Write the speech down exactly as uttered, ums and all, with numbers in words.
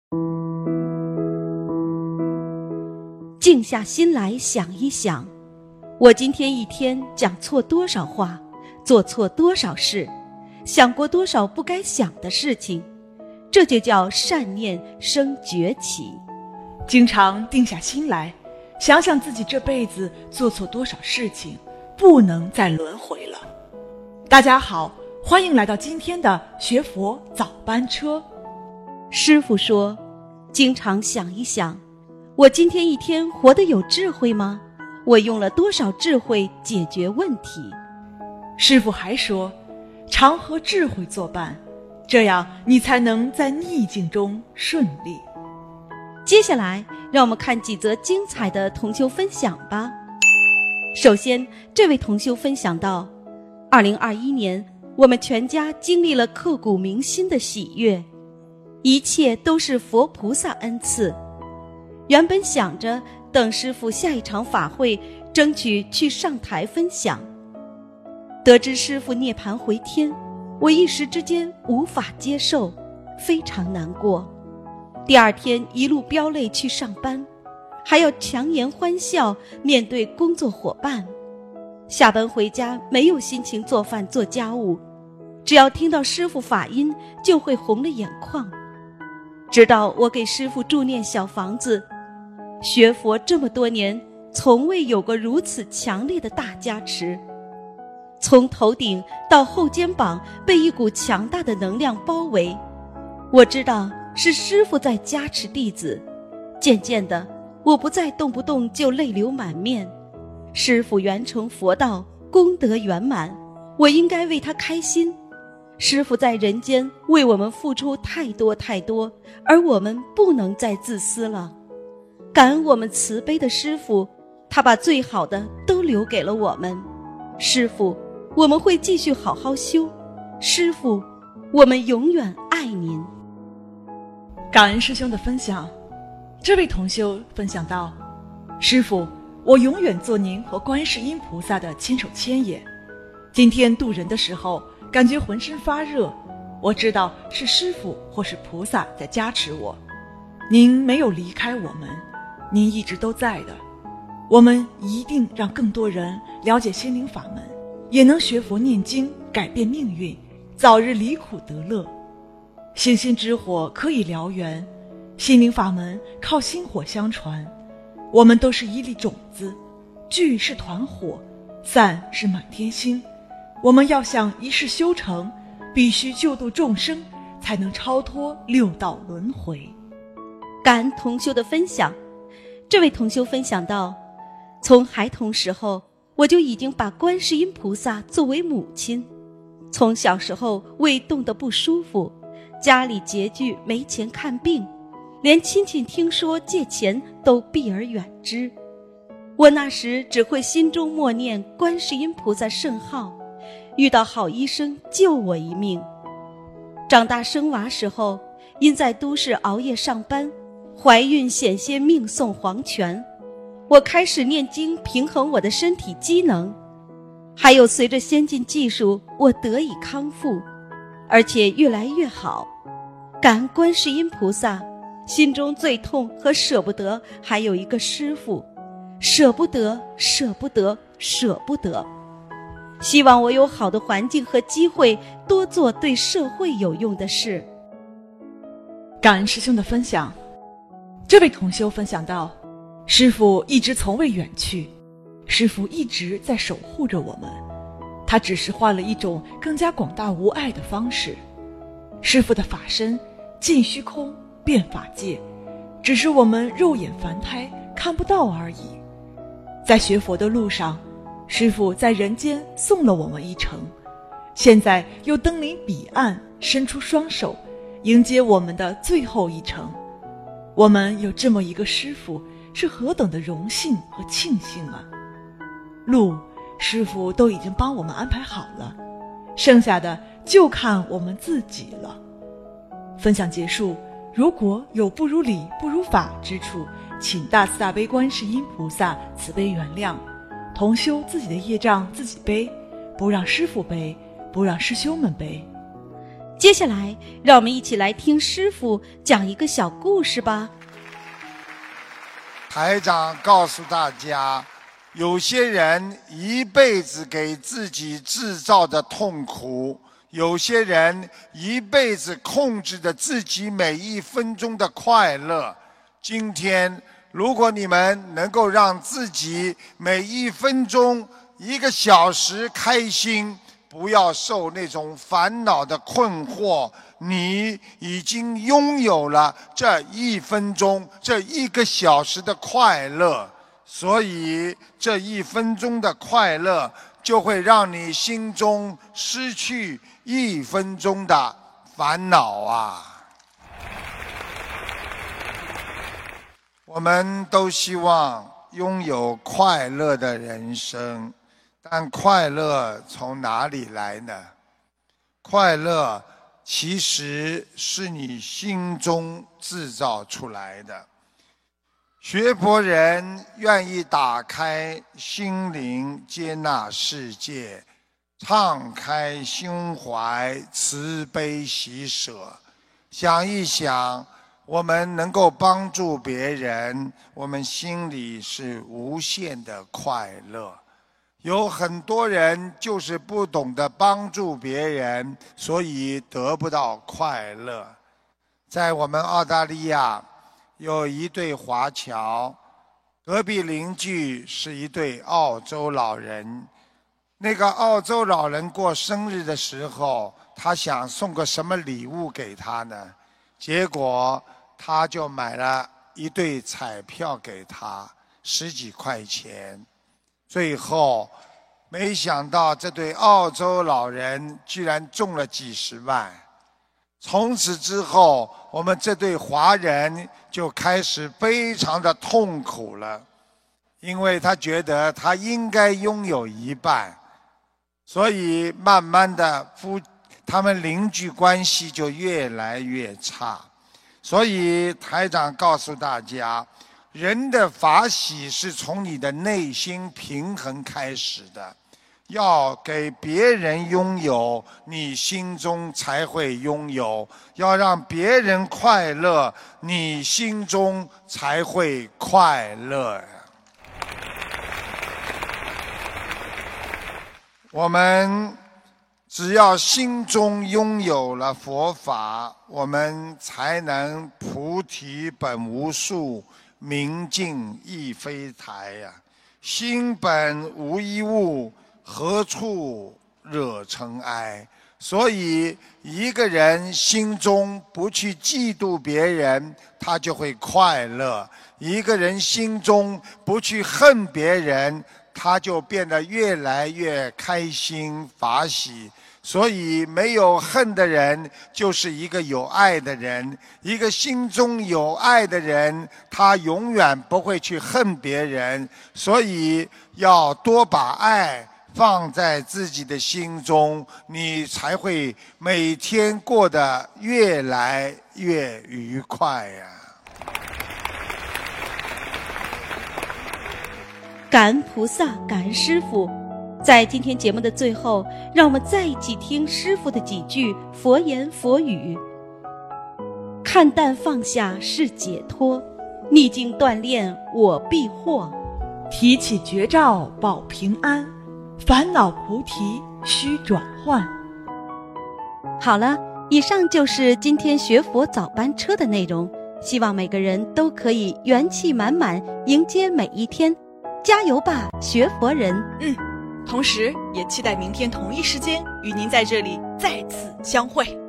静下心来想一想，我今天一天讲错多少话，做错多少事，想过多少不该想的事情，这就叫善念生崛起。 经常定下心来，想想自己这辈子做错多少事情，不能再轮回了。大家好，欢迎来到今天的学佛早班车。 师父说，经常想一想，我今天一天活得有智慧吗？我用了多少智慧解决问题？ 师父还说，常和智慧作伴，这样你才能在逆境中顺利。 接下来让我们看几则精彩的同修分享吧。首先，这位同修分享到，二零二一年我们全家经历了刻骨铭心的喜悦，一切都是佛菩萨恩赐。原本想着等师父下一场法会，争取去上台分享。得知师父涅槃回天，我一时之间无法接受，非常难过。第二天一路飙泪去上班，还要强颜欢笑面对工作伙伴。下班回家没有心情做饭做家务，只要听到师父法音就会红了眼眶。直到我给师父助念小房子，学佛这么多年，从未有过如此强烈的大加持。从头顶到后肩膀被一股强大的能量包围，我知道是师父在加持弟子。渐渐的，我不再动不动就泪流满面。师父圆成佛道，功德圆满，我应该为他开心。师父在人间为我们付出太多太多，而我们不能再自私了。感恩我们慈悲的师父，他把最好的都留给了我们。师父，我们会继续好好修。师父，我们永远爱您。 感恩师兄的分享。这位同修分享到，师父，我永远做您和观世音菩萨的千手千眼。今天渡人的时候，感觉浑身发热，我知道是师父或是菩萨在加持我。您没有离开我们，您一直都在的。我们一定让更多人了解心灵法门，也能学佛念经，改变命运，早日离苦得乐。星星之火可以燎原，心灵法门靠薪火相传。我们都是一粒种子，聚是团火，散是满天星。我们要想一世修成，必须救度众生，才能超脱六道轮回。 感恩同修的分享。这位同修分享到，从孩童时候，我就已经把观世音菩萨作为母亲。从小时候胃冻得不舒服，家里拮据没钱看病，连亲戚听说借钱都避而远之。我那时只会心中默念观世音菩萨圣号，遇到好医生救我一命。长大生娃时候，因在都市熬夜上班，怀孕险些命送黄泉，我开始念经平衡我的身体机能。还有随着先进技术，我得以康复，而且越来越好。感恩观世音菩萨，心中最痛和舍不得还有一个师父，舍不得，舍不得，舍不得。希望我有好的环境和机会，多做对社会有用的事。 感恩师兄的分享。这位同修分享到，师父一直从未远去，师父一直在守护着我们，他只是换了一种更加广大无碍的方式。师父的法身尽虚空遍法界，只是我们肉眼凡胎看不到而已。在学佛的路上，师父在人间送了我们一程，现在又登临彼岸，伸出双手迎接我们的最后一程。我们有这么一个师父，是何等的荣幸和庆幸啊！路师父都已经帮我们安排好了，剩下的就看我们自己了。分享结束，如果有不如理不如法之处，请大慈大悲观世音菩萨慈悲原谅。同修自己的业障自己背，不让师父背，不让师兄们背。 接下来，让我们一起来听师父讲一个小故事吧。 台长告诉大家，有些人一辈子给自己制造的痛苦，有些人一辈子控制着自己每一分钟的快乐。今天，如果你们能够让自己每一分钟、一个小时开心，不要受那种烦恼的困惑，你已经拥有了这一分钟、这一个小时的快乐。所以这一分钟的快乐就会让你心中失去一分钟的烦恼啊！我们都希望拥有快乐的人生，但快乐从哪里来呢？快乐其实是你心中制造出来的。学佛人愿意打开心灵，接纳世界，敞开胸怀，慈悲喜舍。想一想，我们能够帮助别人，我们心里是无限的快乐。有很多人就是不懂得帮助别人，所以得不到快乐。在我们澳大利亚有一对华侨，隔壁邻居是一对澳洲老人。那个澳洲老人过生日的时候，他想送个什么礼物给他呢？结果他就买了一对彩票给他，十几块钱。最后没想到这对澳洲老人居然中了几十万。从此之后，我们这对华人就开始非常的痛苦了，因为他觉得他应该拥有一半，所以慢慢的夫他们邻居关系就越来越差。所以台长告诉大家，人的法喜是从你的内心平衡开始的，要给别人拥有，你心中才会拥有；要让别人快乐，你心中才会快乐。我们只要心中拥有了佛法，我们才能菩提本无树，明镜亦非台呀、啊！心本无一物，何处惹尘埃？所以一个人心中不去嫉妒别人，他就会快乐；一个人心中不去恨别人，他就变得越来越开心法喜。所以没有恨的人就是一个有爱的人，一个心中有爱的人，他永远不会去恨别人。所以要多把爱放在自己的心中，你才会每天过得越来越愉快呀、啊！ 感恩菩萨，感恩师父。在今天节目的最后，让我们再一起听师父的几句佛言佛语。看淡放下是解脱，逆境锻炼我必获。 提起绝招保平安，烦恼菩提须转换。 好了，以上就是今天学佛早班车的内容，希望每个人都可以元气满满迎接每一天，加油吧，学佛人！ 嗯，同时也期待明天同一时间与您在这里再次相会。